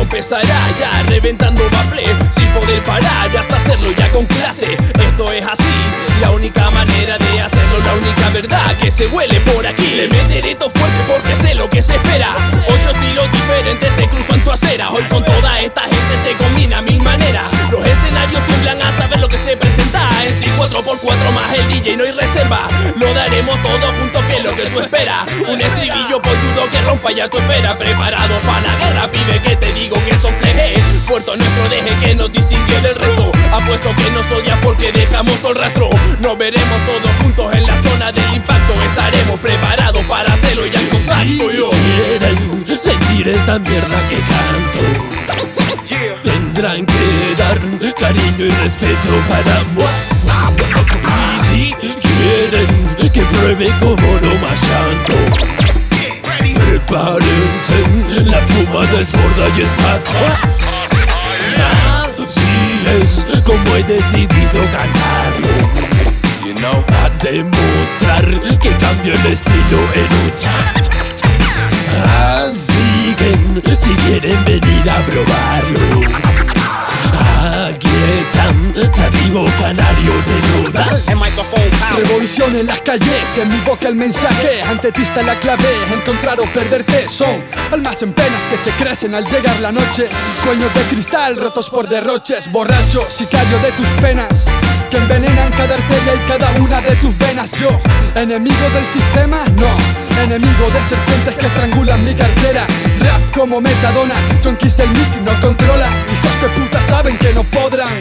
empezará ya reventando bafle, sin poder parar hasta hacerlo ya con clase. Esto es así, la única manera de hacerlo, la única verdad que se huele por aquí. Le meteré todo fuerte porque sé lo que se espera. 8 estilos diferentes se cruzan tu acera. Hoy con toda esta gente se combina mi manera. Los escenarios tiemblan a saber lo que se presenta. En sí 4x4 más el DJ, no hay reserva. Lo daremos todo junto, que es lo que tú esperas. Un estribillo polludo que rompa ya tu espera. Preparado para la guerra, pibe, que te digo que son flejes. Puerto nuestro deje que nos distingue del resto. Apuesto que nos odian porque dejamos todo el rastro. Nos veremos todos juntos en la zona del impacto. Estaremos preparados para hacerlo ya en contacto. Yo quieren sentir esta mierda que canto, tendrán que dar cariño y respeto para y si quieren que pruebe como no más llanto, prepárense, la fumada es gorda y es pato. Así es como he decidido cantarlo, a demostrar que cambio el estilo en un cha. Así que si quieren venir a probarlo, aquí están, Sativo Canario de Nuda. Revolución en las calles, en mi boca el mensaje. Ante ti está la clave, encontrar o perderte. Son almas en penas que se crecen al llegar la noche. Sueños de cristal rotos por derroches. Borracho, sicario de tus penas, que envenenan cada arteria y cada una de tus venas. Yo, enemigo del sistema, no, enemigo de serpientes que estrangulan mi cartera. Rap como Metadona, junkies del mic no controla. Hijos de puta saben que no podrán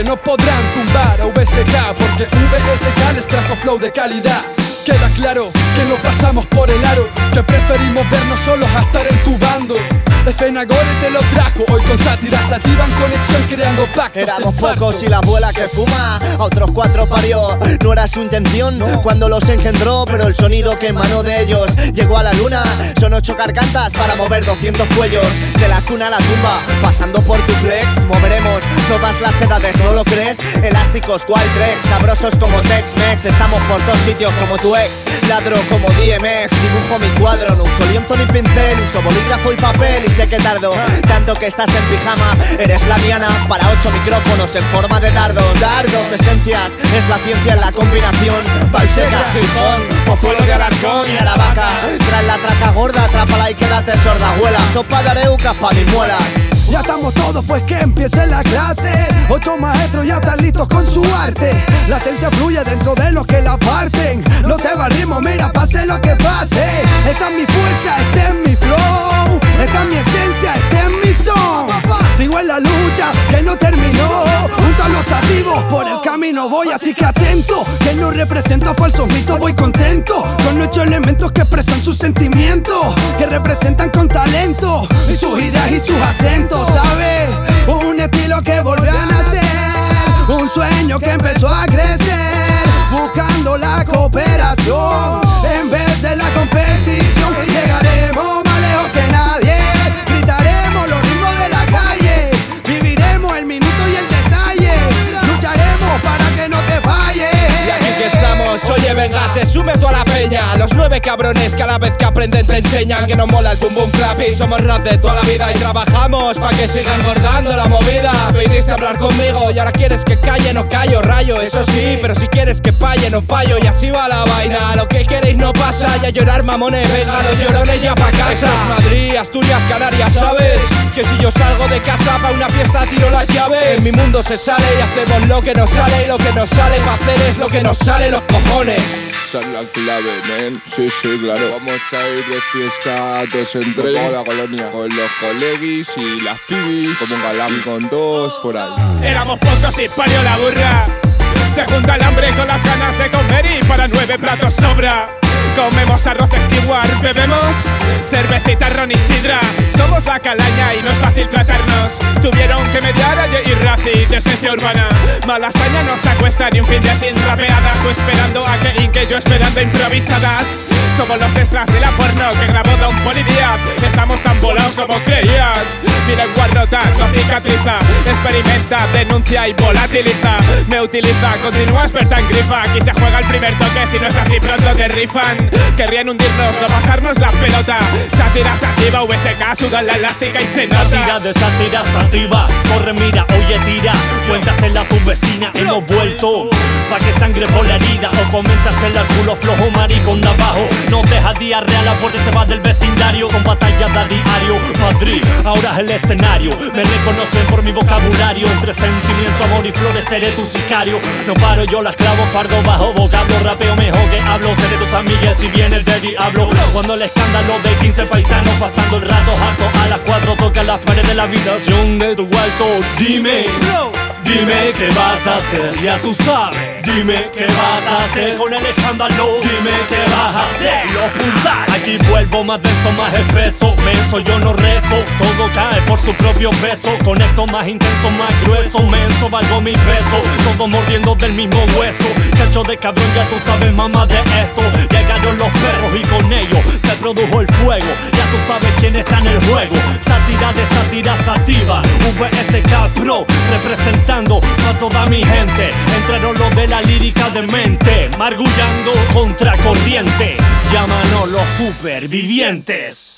tumbar a VSK, porque VSK les trajo flow de calidad. Queda claro que no pasamos por el aro, que preferimos vernos solos a estar en tu bando. De Fenagore te lo trajo, hoy con sátiras activan conexión creando pactos. Éramos pocos y la abuela que fuma, a otros 4 parió. No era su intención cuando los engendró, pero el sonido que emanó de ellos llegó a la luna. Son 8 gargantas para mover 200 cuellos. De la cuna a la tumba, pasando por tu flex, moveremos todas las edades, ¿no lo crees? Elásticos cual Trex, sabrosos como Tex-Mex. Estamos por todos sitios como tu ex, ladro como DMX. Dibujo mi cuadro, no uso lienzo ni pincel, uso bolígrafo y papel. Y sé que tardo, tanto que estás en pijama. Eres la diana para 8 micrófonos en forma de dardos. Dardos, esencias, es la ciencia en la combinación. Valseca, Gijón, Pozuelo de Alarcón y Aravaca. Trae la traca gorda, atrápala y quédate sorda, abuela. Sopa de areuca pa' mi muela. Ya estamos todos, pues que empiece la clase. 8 maestros ya están listos con su arte. La esencia fluye dentro de los que la parten. No se va el ritmo, mira, pase lo que pase. Esta es mi fuerza, este es mi flow. Esta es mi esencia, este es mi son. Sigo en la lucha que no terminó. Junto a los activos por el camino voy, así que atento, que no represento falsos mitos, voy contento. Con 8 elementos que expresan sus sentimientos, que representan con talento y sus ideas y sus acentos. ¿Sabes? Un estilo que volvió a nacer, un sueño que empezó a crecer, buscando la cooperación en vez de la competición. Llegaremos más lejos que nadie, gritaremos los ritmos de la calle, viviremos el minuto y el detalle, lucharemos para que no te falles. Y aquí que estamos, oye venga, se sume toda la peña. Los 9 cabrones que a la vez que aprenden te enseñan que nos mola el boom boom clap y somos rap de toda la vida y trabajamos pa' que siga engordando la movida. Viniste a hablar conmigo y ahora quieres que calle, no callo, rayo, eso sí, pero si quieres que falle, no fallo y así va la vaina. Lo que queréis no pasa, ya llorar mamones, venga los llorones ya pa' casa. Esto es Madrid, Asturias, Canarias, ¿sabes? Que si yo salgo de casa pa' una fiesta tiro las llaves. En mi mundo se sale y hacemos lo que nos sale, y lo que nos sale pa' hacer es lo que nos sale los cojones. Esa es la clave, men. Sí, claro. Vamos a ir de fiesta todos entre toda la colonia, con los coleguis y las pibis, como un galán con 2 por ahí. Éramos pocos y parió la burra. Se junta el hambre con las ganas de comer y para 9 platos sobra. Comemos arroz steward, bebemos cervecita, ron y sidra. Somos la calaña y no es fácil tratarnos. Tuvieron que mediar a y Razi de esencia urbana. Malasaña no se acuesta ni un fin de sin rapeadas. Tú esperando a que Inque, yo esperando improvisadas. Somos los extras de la porno que grabó Don Polidía. Estamos tan volados como creías. Mira en guarrota, no cicatriza. Experimenta, denuncia y volatiliza. Me utiliza, continúa experta en grifa. Aquí se juega el primer toque, si no es así pronto te rifan. Querrían hundirnos, no pasarnos la pelota. Sátira sativa, VSK, sudan la elástica y se nota. Sátira de sátira sativa. Corre, mira, oye, tira. Cuéntasela a tu vecina, hemos vuelto. Pa' que sangre por la herida. O coméntasela al culo flojo, maricón de abajo. No deja diarrea, la puerta se va del vecindario. Son batallas de diario. Madrid, ahora es el escenario. Me reconocen por mi vocabulario. Entre sentimiento, amor y flores seré tu sicario. No paro, yo las clavo, pardo bajo vocablo. Rapeo mejor que hablo, seré tu San Miguel si viene el de diablo. Cuando el escándalo de 15 paisanos pasando el rato harto a las 4 toca las paredes de la habitación de tu cuarto. Dime, dime qué vas a hacer, ya tú sabes. Dime qué vas a hacer con el escándalo. Dime qué vas a hacer. Los puntales. Aquí vuelvo más denso, más espeso. Menso, yo no rezo. Todo cae por su propio peso. Conecto más intenso, más grueso. Menso, valgo 1000 pesos. Todos mordiendo del mismo hueso. Cacho de cabrón, ya tú sabes, mamá, de esto. Llegaron los perros y con ellos se produjo el fuego. Ya tú sabes quién está en el juego. Sátira de sátira sativa. VSK Pro representando a toda mi gente. Entraron los de la lírica de mente, margullando contra corriente. Llámanos los supervivientes.